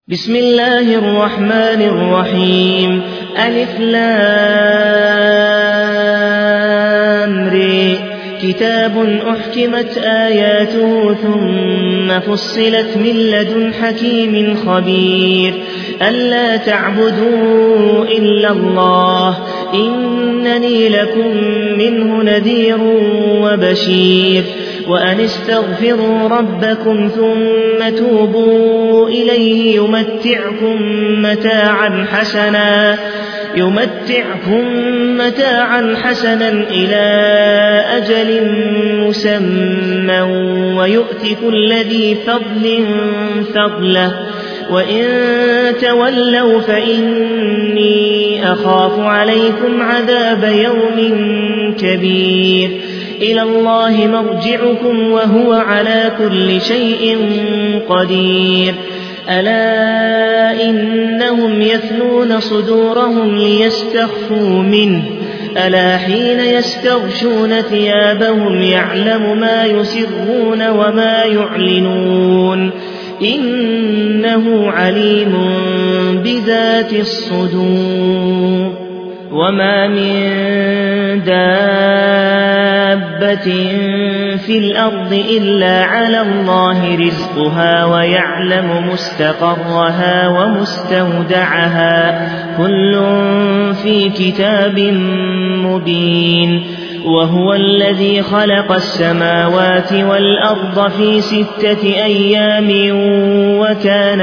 بسم الله الرحمن الرحيم ألف لام ر كتاب أحكمت آياته ثم فصلت من لدن حكيم خبير ألا تعبدوا إلا الله إنني لكم منه نذير وبشير وأن استغفروا ربكم ثم توبوا إليه يمتعكم متاعا حسنا إلى أجل مسمى ويؤت كل ذي فضل فضله وإن تولوا فإني أخاف عليكم عذاب يوم كبير إلى الله مرجعكم وهو على كل شيء قدير ألا إنهم يثنون صدورهم ليستخفوا منه ألا حين يستغشون ثيابهم يعلم ما يسرون وما يعلنون إنه عليم بذات الصدور وما من دابة في الأرض إلا على الله رزقها ويعلم مستقرها ومستودعها كل في كتاب مبين وهو الذي خلق السماوات والأرض في 6 أيام وكان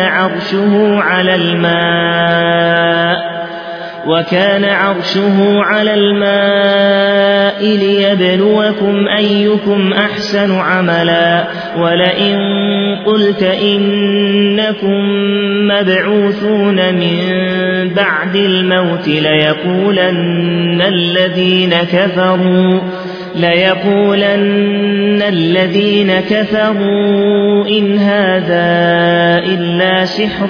عرشه على الماء ليبلوكم أيكم أحسن عملا ولئن قلت إنكم مبعوثون من بعد الموت ليقولن الذين كفروا إن هذا إلا سحر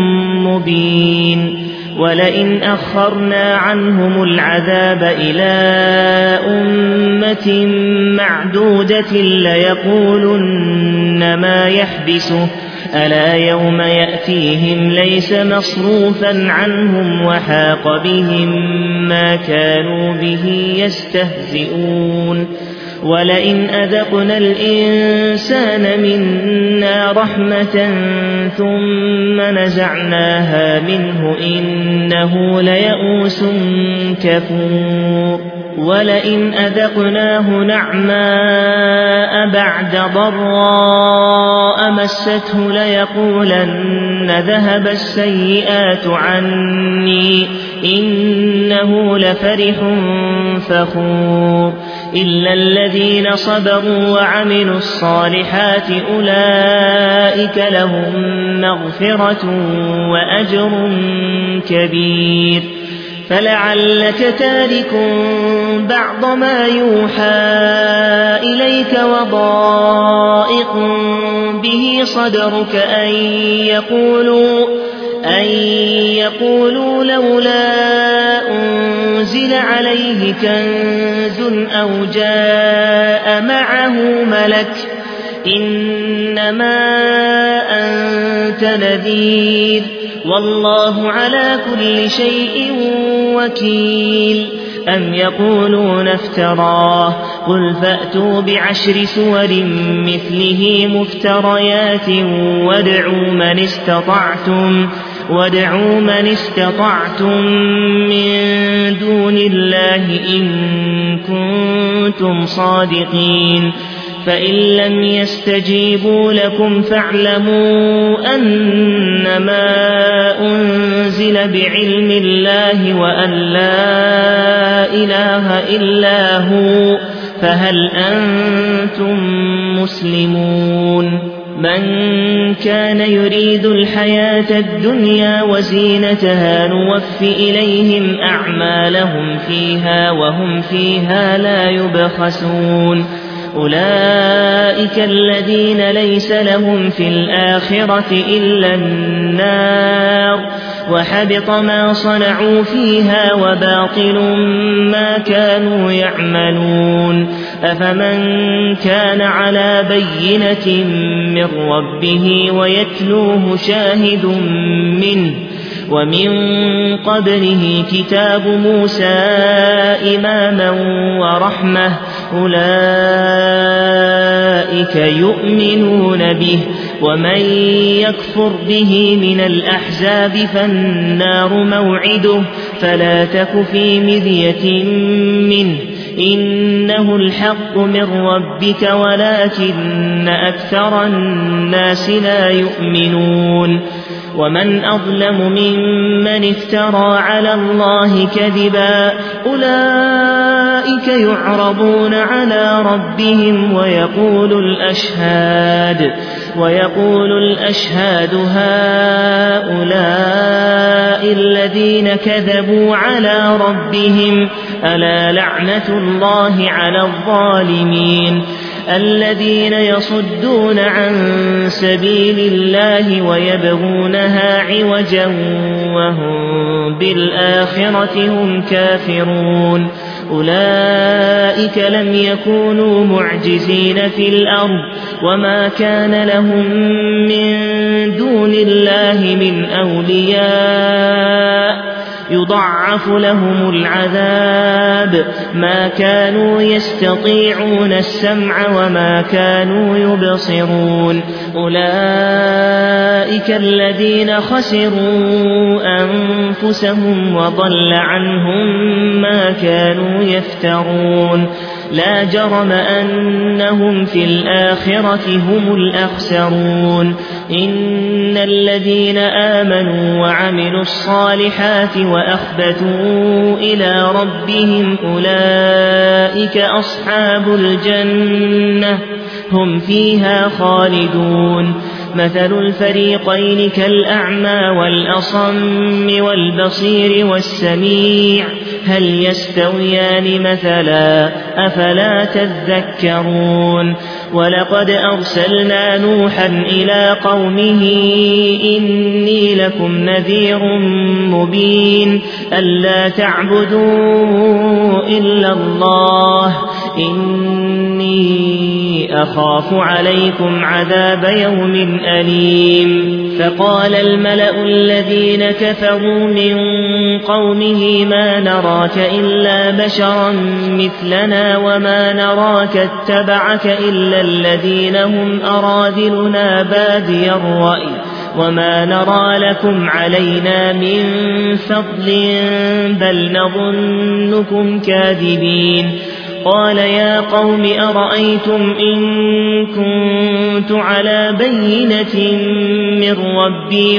مبين ولئن أخرنا عنهم العذاب إلى أمة معدودة ليقولن ما يحبسه ألا يوم يأتيهم ليس مصروفا عنهم وحاق بهم ما كانوا به يستهزئون ولئن أذقنا الإنسان منا رحمة ثم نزعناها منه إنه ليئوس كفور ولئن أذقناه نعماء بعد ضراء مسته ليقولن ذهب السيئات عني إنه لفرح فخور إلا الذين صبروا وعملوا الصالحات أولئك لهم مغفرة وأجر كبير فلعلك تارك بعض ما يوحى إليك وضائق به صدرك أن يقولوا لولا أنزل عليه كنز أو جاء معه ملك إنما أنت نذير والله على كل شيء وكيل أم يقولون افتراه قل فأتوا ب10 سور مثله مفتريات وادعوا من استطعتم من دون الله إن كنتم صادقين فإن لم يستجيبوا لكم فاعلموا أنما أنزل بعلم الله وأن لا إله إلا هو فهل أنتم مسلمون من كان يريد الحياة الدنيا وزينتها نوف إليهم أعمالهم فيها وهم فيها لا يبخسون أولئك الذين ليس لهم في الآخرة إلا النار وحبط ما صنعوا فيها وباطل ما كانوا يعملون أفمن كان على بينة من ربه ويتلوه شاهد منه ومن قبله كتاب موسى إماما ورحمة أولئك يؤمنون به ومن يكفر به من الأحزاب فالنار موعده فلا تك في مرية منه إنه الحق من ربك ولكن أكثر الناس لا يؤمنون ومن أظلم ممن افترى على الله كذبا أولئك يعرضون على ربهم ويقول الأشهاد هؤلاء الذين كذبوا على ربهم ألا لعنة الله على الظالمين الذين يصدون عن سبيل الله ويبغونها عوجا وهم بالآخرة هم كافرون أولئك لم يكونوا معجزين في الأرض وما كان لهم من دون الله من أولياء يضاعف لهم العذاب ما كانوا يستطيعون السمع وما كانوا يبصرون أولئك الذين خسروا أنفسهم وضل عنهم ما كانوا يفترون لا جرم أنهم في الآخرة هم الأخسرون إن الذين آمنوا وعملوا الصالحات وأخبتوا إلى ربهم أولئك أصحاب الجنة هم فيها خالدون مثل الفريقين كالأعمى والأصم والبصير والسميع هل يستويان مثلا أفلا تذكرون ولقد أرسلنا نوحا إلى قومه إني لكم نذير مبين ألا تعبدوا إلا الله إني أخاف عليكم عذاب يوم أليم فقال الملأ الذين كفروا من قومه ما نراك إلا بشرا مثلنا وما نراك اتبعك إلا الذين هم أراذلنا بادي الرأي وما نرى لكم علينا من فضل بل نظنكم كاذبين قال يا قوم أرأيتم إن كنت على بينة من ربي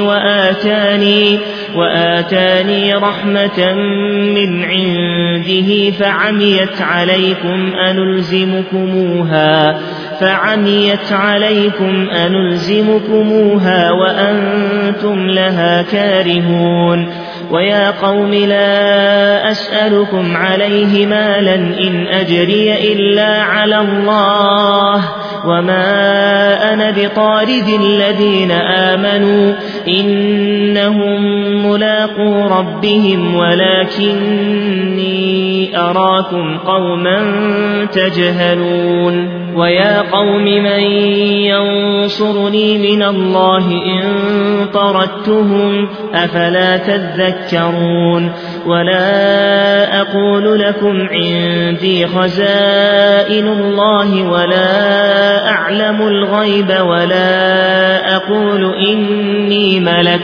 وآتاني رحمة من عنده فعميت عليكم أنلزمكموها وأنتم لها كارهون ويا قوم لا أسألكم عليه مالا إن أجري إلا على الله وما أنا بطارد الذين آمنوا إنهم ملاقو ربهم ولكني أراكم قوما تجهلون ويا قوم من ينصرني من الله إن طردتهم أفلا تذكرون ولا أقول لكم عندي خزائن الله ولا أعلم الغيب ولا أقول إني ملك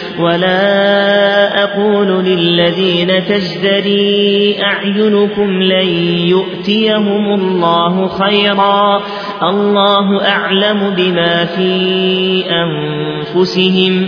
ولا أقول للذين تزدري أعينكم لن يؤتيهم الله خيرا الله أعلم بما في أنفسهم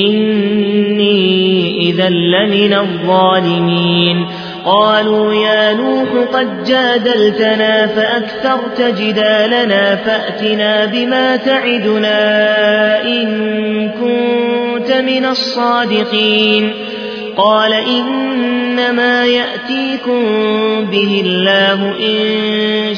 إني إذا لمن الظالمين قالوا يا نوح قد جادلتنا فأكثرت جدالنا فأتنا بما تعدنا إن كنت من الصادقين قال إنما يأتيكم به الله إن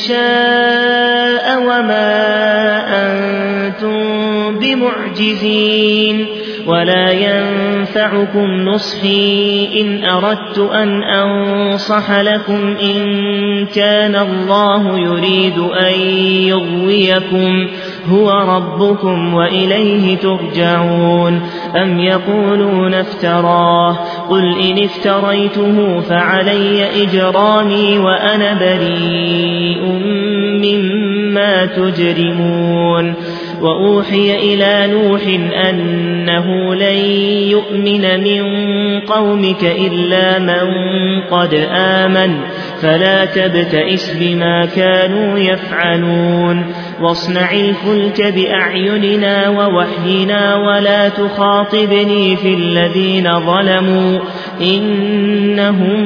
شاء وما أنتم بمعجزين ولا ينفعكم نصحي إن أردت أن أنصح لكم إن كان الله يريد أن يغويكم هو ربكم وإليه ترجعون أم يقولون افتراه قل إن افتريته فعلي إجرامي وأنا بريء مما تجرمون وأوحي إلى نوح أنه لن يؤمن من قومك إلا من قد آمن فلا تبتئس بما كانوا يفعلون واصنع الفلك بأعيننا ووحينا ولا تخاطبني في الذين ظلموا إنهم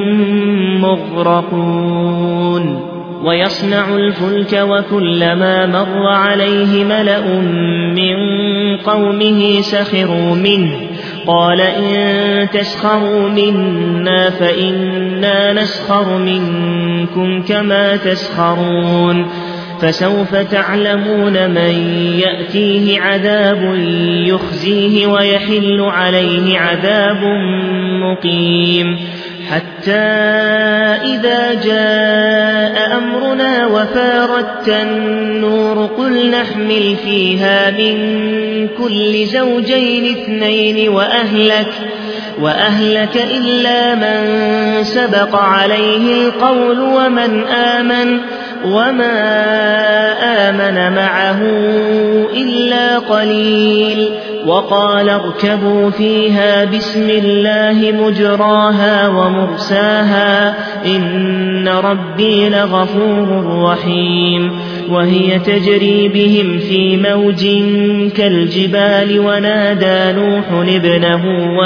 مغرقون ويصنع الفلك وكلما مر عليه ملأ من قومه سخروا منه قال إن تسخروا منا فإنا نسخر منكم كما تسخرون فسوف تعلمون من يأتيه عذاب يخزيه ويحل عليه عذاب مقيم حتى إذا جاء أمرنا وفارت النور قل نحمل فيها من كل زوجين اثنين وأهلك إلا من سبق عليه القول وما آمن معه إلا قليل وقال اركبوا فيها بسم الله مجراها ومرساها إن ربي لغفور رحيم وهي تجري بهم في موج كالجبال ونادى نوح ابنه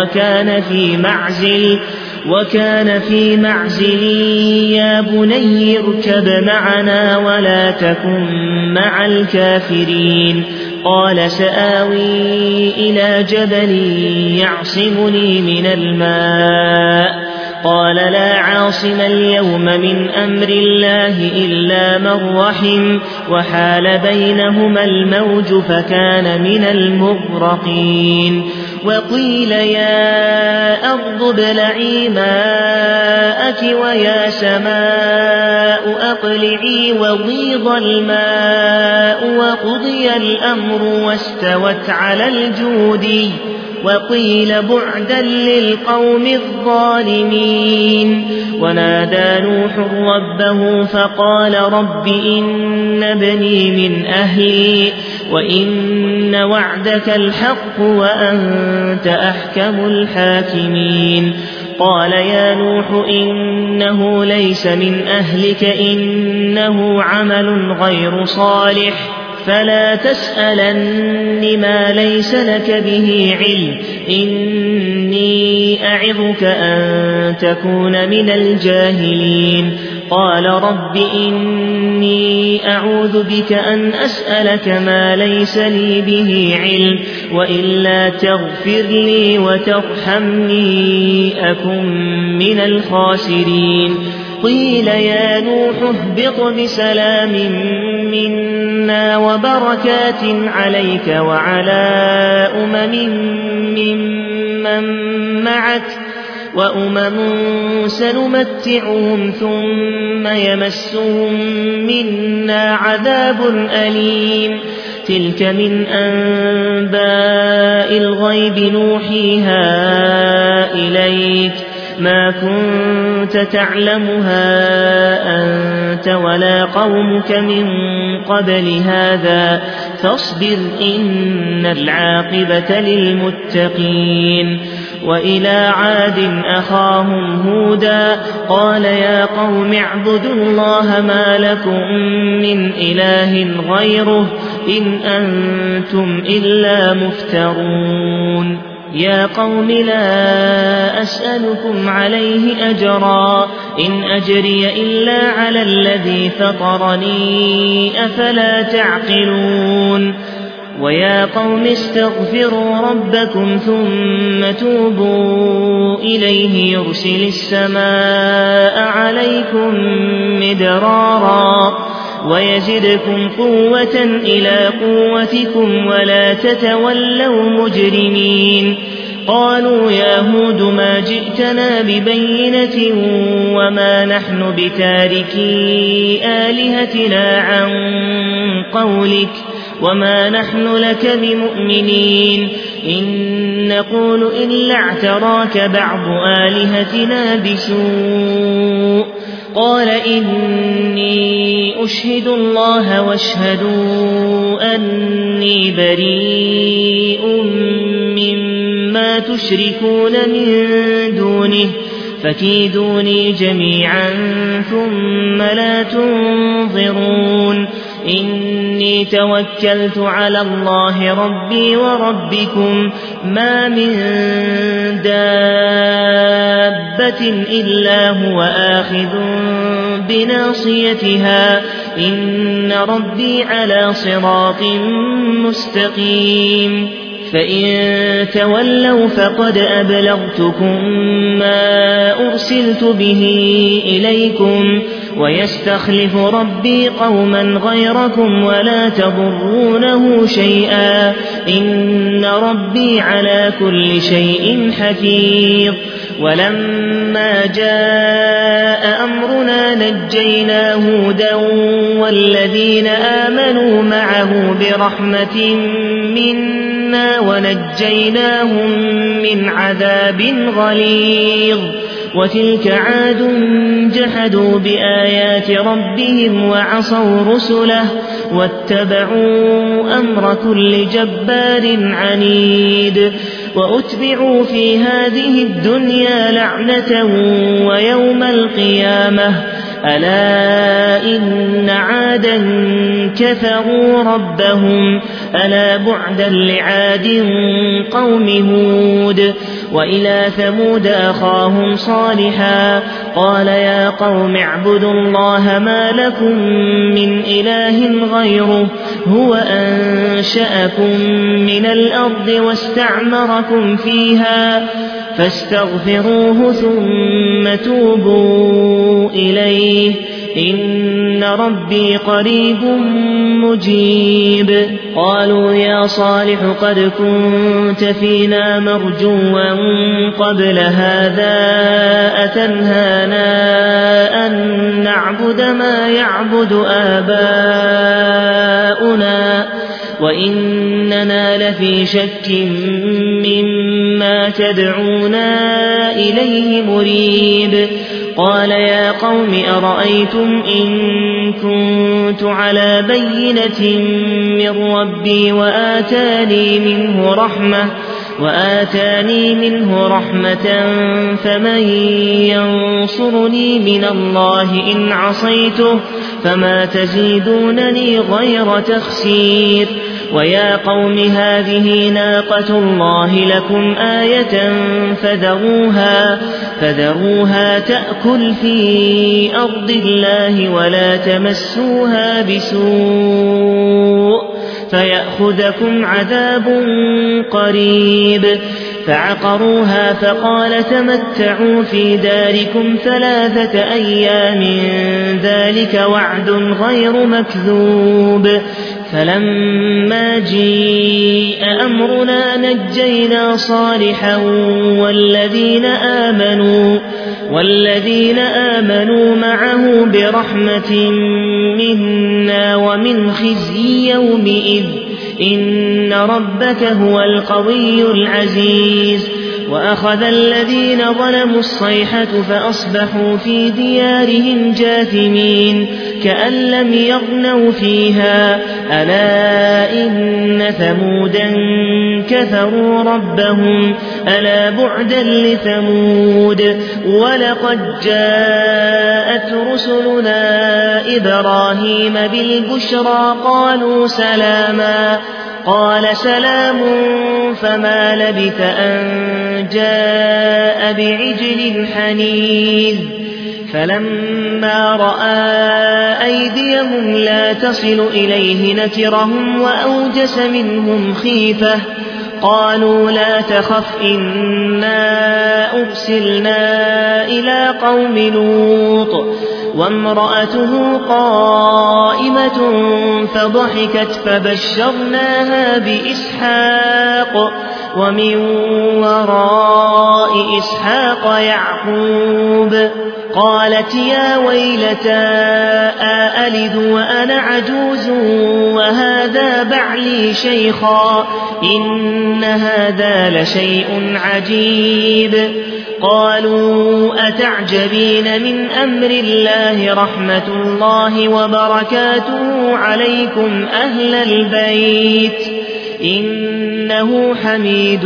وكان في معزل يا بني اركب معنا ولا تكن مع الكافرين قال سآوي إلى جبل يعصمني من الماء قال لا عاصم اليوم من أمر الله إلا من رحم وحال بينهما الموج فكان من المغرقين وقيل يا أرض ابلعي ماءك ويا سماء أقلعي وغيض الماء وقضي الأمر واستوت على الجودي وقيل بعدا للقوم الظالمين ونادى نوح ربه فقال رب إن ابني من أهلي وإن وعدك الحق وأنت أحكم الحاكمين قال يا نوح إنه ليس من أهلك إنه عمل غير صالح فلا تسألن ما ليس لك به علم إني أعظك أن تكون من الجاهلين قال رب إني أعوذ بك أن أسألك ما ليس لي به علم وإلا تغفر لي وترحمني أكن من الخاسرين قيل يا نوح اهبط بسلام منا وبركات عليك وعلى ممن معك وأمم سنمتعهم ثم يمسهم منا عذاب أليم تلك من أنباء الغيب نوحيها إليك ما كنت تعلمها أنت ولا قومك من قبل هذا فاصبر إن العاقبة للمتقين وإلى عاد أخاهم هودا قال يا قوم اعبدوا الله ما لكم من إله غيره إن أنتم إلا مفترون يا قوم لا أسألكم عليه أجرا إن أجري إلا على الذي فطرني أفلا تعقلون ويا قوم استغفروا ربكم ثم توبوا إليه يرسل السماء عليكم مدرارا ويزدكم قوة إلى قوتكم ولا تتولوا مجرمين قالوا يا هود ما جئتنا ببينة وما نحن بتاركي آلهتنا عن قولك وما نحن لك بمؤمنين إن نقول إلا اعتراك بعض آلهتنا بسوء قال إني أشهد الله واشهدوا أني بريء مما تشركون من دونه فكيدوني جميعا ثم لا تنظرون إني توكلت على الله ربي وربكم ما من دابة إلا هو آخذ بناصيتها إن ربي على صراط مستقيم فإن تولوا فقد أبلغتكم ما أرسلت به إليكم ويستخلف ربي قوما غيركم ولا تضرونه شيئا إن ربي على كل شيء حفيظ ولما جاء أمرنا نجينا هودا والذين آمنوا معه برحمة منا ونجيناهم من عذاب غليظ وتلك عاد جحدوا بآيات ربهم وعصوا رسله واتبعوا أمر كل جبار عنيد وأتبعوا في هذه الدنيا لعنة ويوم القيامة ألا إن عادا كفروا ربهم ألا بعدا لعاد قوم هود وإلى ثمود أخاهم صالحا قال يا قوم اعبدوا الله ما لكم من إله غيره هو أنشأكم من الأرض واستعمركم فيها فاستغفروه ثم توبوا إليه إن ربي قريب مجيب قالوا يا صالح قد كنت فينا مرجوا قبل هذا أتنهانا أن نعبد ما يعبد آباؤنا وإننا لفي شك مما تدعونا إليه مريب قال يا قوم أرأيتم إن كنت على بينة من ربي وآتاني منه رحمة فمن ينصرني من الله إن عصيته فما تزيدونني غير تخسير ويا قوم هذه ناقة الله لكم آية فذروها تأكل في أرض الله ولا تمسوها بسوء فيأخذكم عذاب قريب فعقروها فقال تمتعوا في داركم 3 أيام ذلك وعد غير مكذوب فلما جيء أمرنا نجينا صالحا والذين آمنوا معه برحمة منا ومن خزي يومئذ إن ربك هو القوي العزيز وأخذ الذين ظلموا الصيحة فأصبحوا في ديارهم جاثمين كأن لم يغنوا فيها ألا إن ثمودا كفروا ربهم ألا بعدا لثمود ولقد جاءت رسلنا إبراهيم بالبشرى قالوا سلاما قال سلام فما لبث أن جاء بعجل حنيذ فلما رأى أيديهم لا تصل إليه نكرهم وأوجس منهم خيفة قالوا لا تخف إنا أرسلنا إلى قوم لوط وامرأته قائمة فضحكت فبشرناها بإسحاق ومن وراء إسحاق يعقوب قالت يا ويلتى أألد وأنا عجوز وهذا بعلي شيخا إن هذا لشيء عجيب قالوا أتعجبين من أمر الله رحمة الله وبركاته عليكم أهل البيت إنه حميد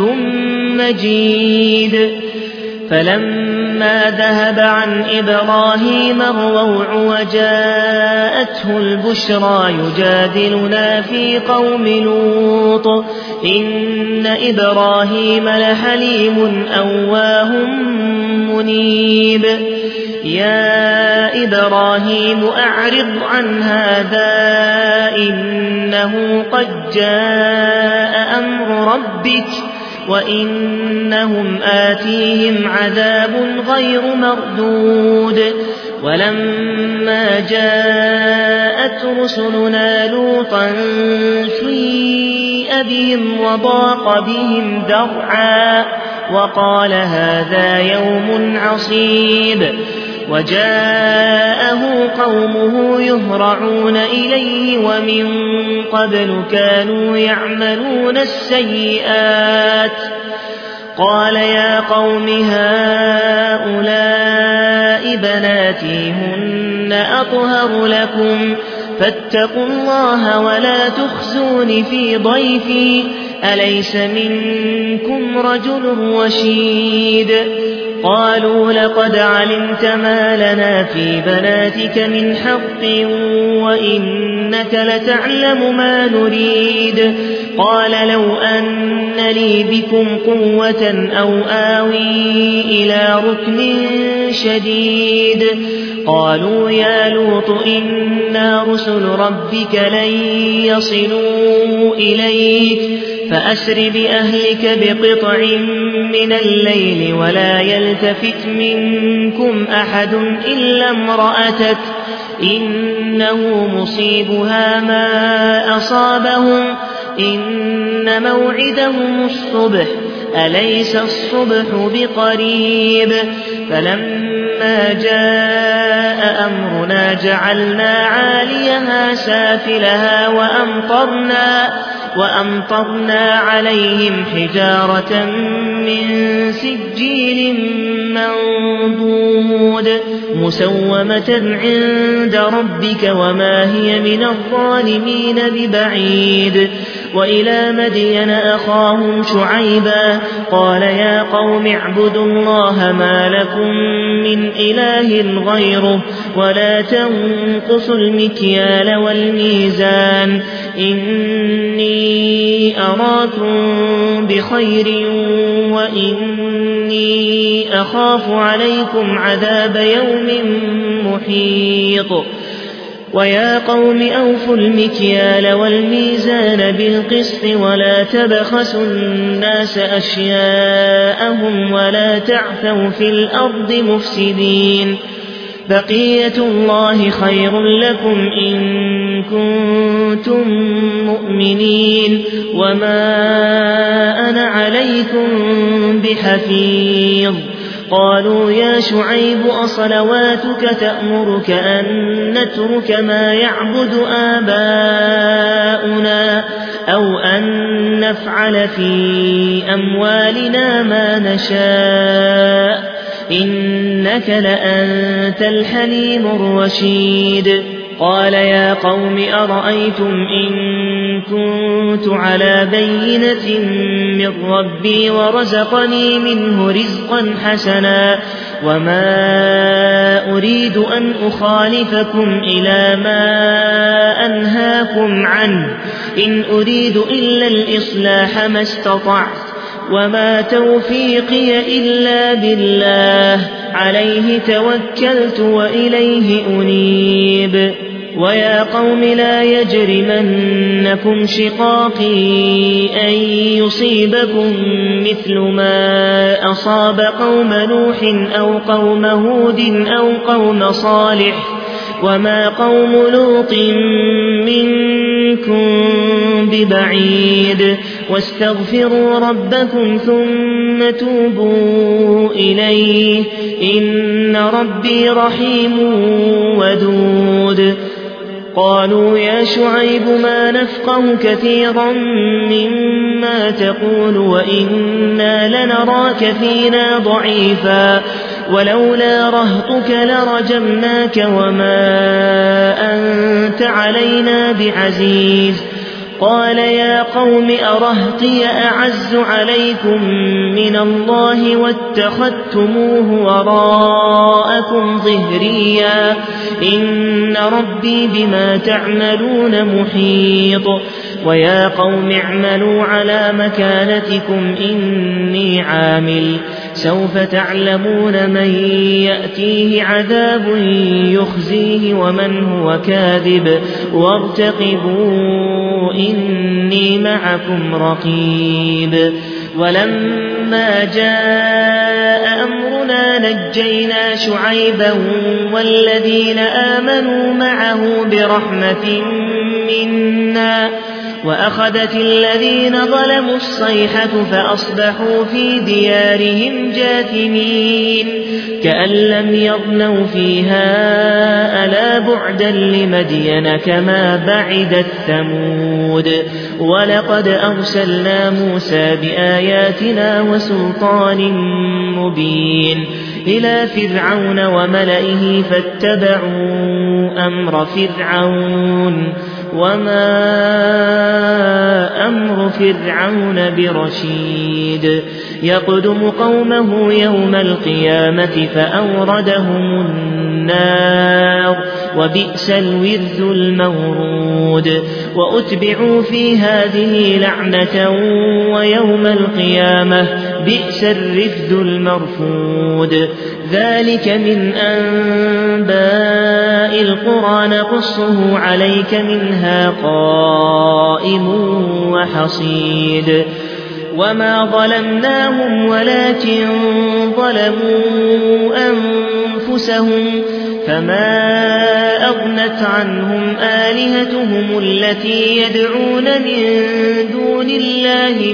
مجيد فلما ذهب عن إبراهيم الروع وجاءته البشرى يجادلنا في قوم لوط إن إبراهيم لحليم أواه منيب يا إبراهيم أعرض عن هذا إنه قد جاء أمر ربك وإنهم آتيهم عذاب غير مردود ولما جاءت رسلنا لوطا سيء بهم وضاق بهم ذرعا وقال هذا يوم عصيب وجاءه قومه يهرعون إليه ومن قبل كانوا يعملون السيئات قال يا قوم هؤلاء بناتي هن أطهر لكم فاتقوا الله ولا تخزون في ضيفي أليس منكم رجل رشيد قالوا لقد علمت ما لنا في بناتك من حق وإنك لتعلم ما نريد قال لو أن لي بكم قوة أو آوي إلى ركن شديد قالوا يا لوط إنا رسل ربك لن يصلوا إليك فأسر بأهلك بقطع من الليل ولا يلتفت منكم أحد إلا امرأتك إنه مصيبها ما أصابهم إن موعدهم الصبح أليس الصبح بقريب فلما جاء أمرنا جعلنا عاليها سافلها وأمطرنا عليهم حجارة من سجيل منضود مسومة عند ربك وما هي من الظالمين ببعيد وإلى مدين أخاهم شعيبا قال يا قوم اعبدوا الله ما لكم من إله غيره ولا تنقصوا المكيال والميزان إني أراكم بخير وإني أخاف عليكم عذاب يوم محيط ويا قوم أوفوا المكيال والميزان بالقسط ولا تبخسوا الناس أشياءهم ولا تعثوا في الأرض مفسدين بقية الله خير لكم إن كنتم مؤمنين وما أنا عليكم بحفيظ قالوا يا شعيب أصلواتك تأمرك أن نترك ما يعبد آباؤنا أو أن نفعل في أموالنا ما نشاء إنك لأنت الحليم الرشيد قال يا قوم أرأيتم إن كنت على بينة من ربي ورزقني منه رزقا حسنا وما أريد أن أخالفكم إلى ما أنهاكم عنه إن أريد إلا الإصلاح ما استطعت وما توفيقي إلا بالله عليه توكلت وإليه أنيب ويا قوم لا يجرمنكم شقاقي أن يصيبكم مثل ما أصاب قوم نوح أو قوم هود أو قوم صالح وما قوم لوط منكم ببعيد واستغفروا ربكم ثم توبوا إليه إن ربي رحيم ودود قالوا يا شعيب ما نفقه كثيرا مما تقول وإنا لنراك فينا ضعيفا ولولا رهطك لرجمناك وما أنت علينا بعزيز قال يا قوم أرهطي أعز عليكم من الله واتخذتموه وراءكم ظهريا إن ربي بما تعملون محيط ويا قوم اعملوا على مكانتكم إني عامل سوف تعلمون من يأتيه عذاب يخزيه ومن هو كاذب وارتقبوا إني معكم رقيب ولما جاء أمرنا نجينا شعيبا والذين آمنوا معه برحمة منا وأخذت الذين ظلموا الصيحة فأصبحوا في ديارهم جاثمين كأن لم يغنوا فيها ألا بعدا لمدين كما بعدت ثمود ولقد أرسلنا موسى بآياتنا وسلطان مبين إلى فرعون وملئه فاتبعوا أمر فرعون وما أمر فرعون برشيد يقدم قومه يوم القيامة فأوردهم النار وبئس الورد المورود وأتبعوا في هذه لعنة ويوم القيامة بئس الرفد المرفود ذلك من أنباء القرى نقصه عليك منها قائم وحصيد وما ظلمناهم ولكن ظلموا أنفسهم فما أغنت عنهم آلهتهم التي يدعون من دون الله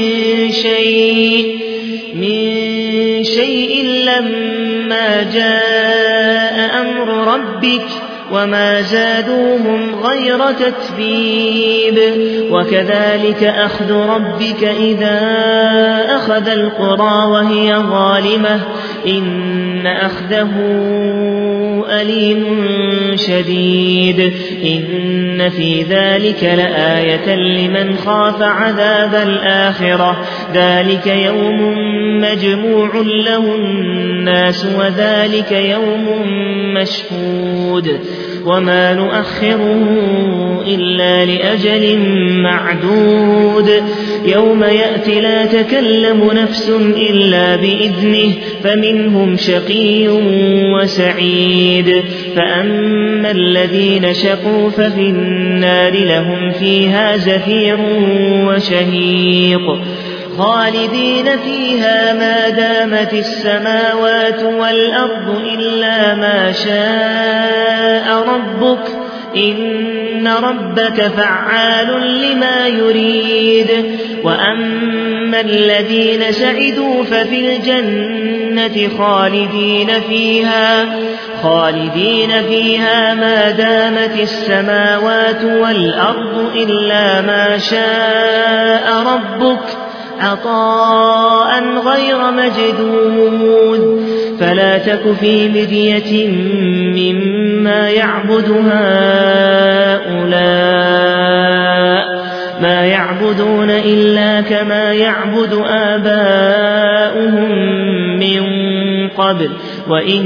من شيء لما جاء أمر ربك وما زادوهم غير تتبيب وكذلك أخذ ربك إذا أخذ القرى وهي ظالمة إن أخذه أليم شديد إن في ذلك لآية لمن خاف عذاب الآخرة ذلك يوم مجموع له الناس وذلك يوم مشهود وما نؤخره إلا لأجل معدود يوم يأتي لا تكلم نفس إلا بإذنه فمنهم شقي وسعيد فأما الذين شقوا ففي النار لهم فيها زفير وشهيق خالدين فيها ما دامت السماوات والأرض إلا ما شاء ربك إن ربك فعال لما يريد وأما الذين سعدوا ففي الجنة خالدين فيها ما دامت السماوات والأرض إلا ما شاء ربك عطاء غير مجدود فلا تك في مرية مما يعبد هؤلاء ما يعبدون إلا كما يعبد آباؤهم من قبل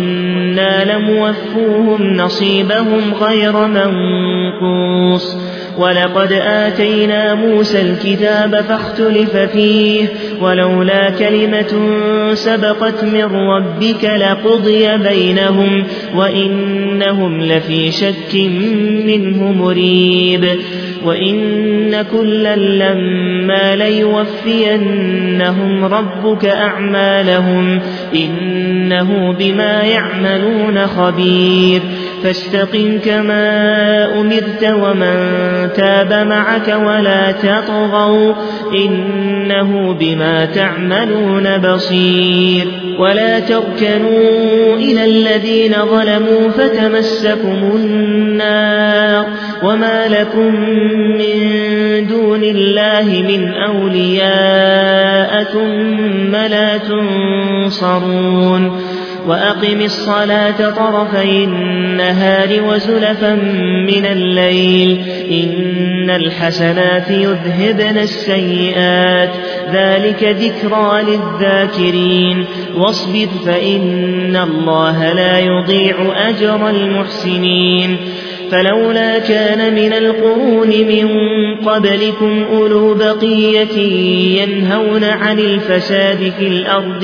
وإنا لموفوهم نصيبهم غير منقوص ولقد آتينا موسى الكتاب فاختلف فيه ولولا كلمة سبقت من ربك لقضي بينهم وإنهم لفي شك منه مريب وإن كلا لما ليوفينهم ربك أعمالهم إنه بما يعملون خبير فاستقم كما أمرت ومن تاب معك ولا تطغوا إنه بما تعملون بصير ولا تركنوا إلى الذين ظلموا فتمسكم النار وما لكم من دون الله من أولياء ثم لا تنصرون وأقم الصلاة طرفي النهار وزلفا من الليل إن الحسنات يذهبن السيئات ذلك ذكرى للذاكرين واصبر فإن الله لا يضيع أجر المحسنين فلولا كان من القرون من قبلكم أولو بقية ينهون عن الفساد في الأرض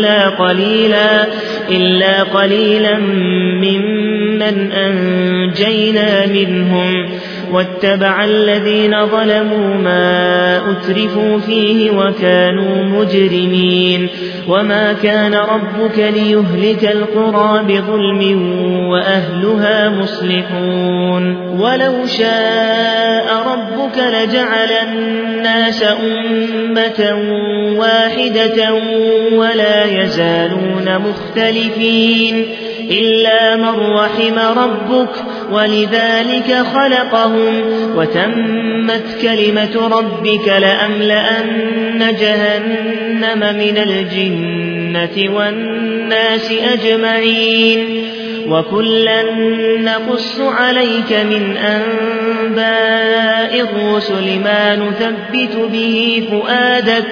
إلا قليلا ممن أنجينا منهم واتبع الذين ظلموا ما أترفوا فيه وكانوا مجرمين وما كان ربك ليهلك القرى بظلم وأهلها مصلحون ولو شاء ربك لجعل الناس أمة واحدة ولا يزالون مختلفين إلا من رحم ربك ولذلك خلقهم وتمت كلمة ربك لأملأن جهنم من الجنة والناس أجمعين وكلا نقص عليك من أنباء الرسل ما نثبت به فؤادك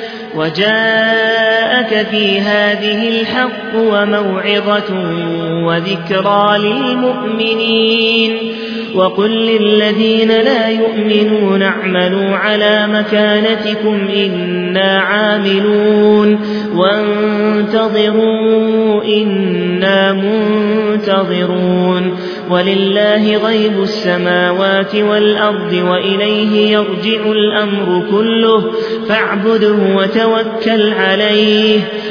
وجاءك في هذه الحق وموعظة وذكرى للمؤمنين وقل للذين لا يؤمنون اعملوا على مكانتكم إنا عاملون وانتظروا إنا منتظرون ولله غيب السماوات والأرض وإليه يرجع الأمر كله فاعبده وتوكل عليه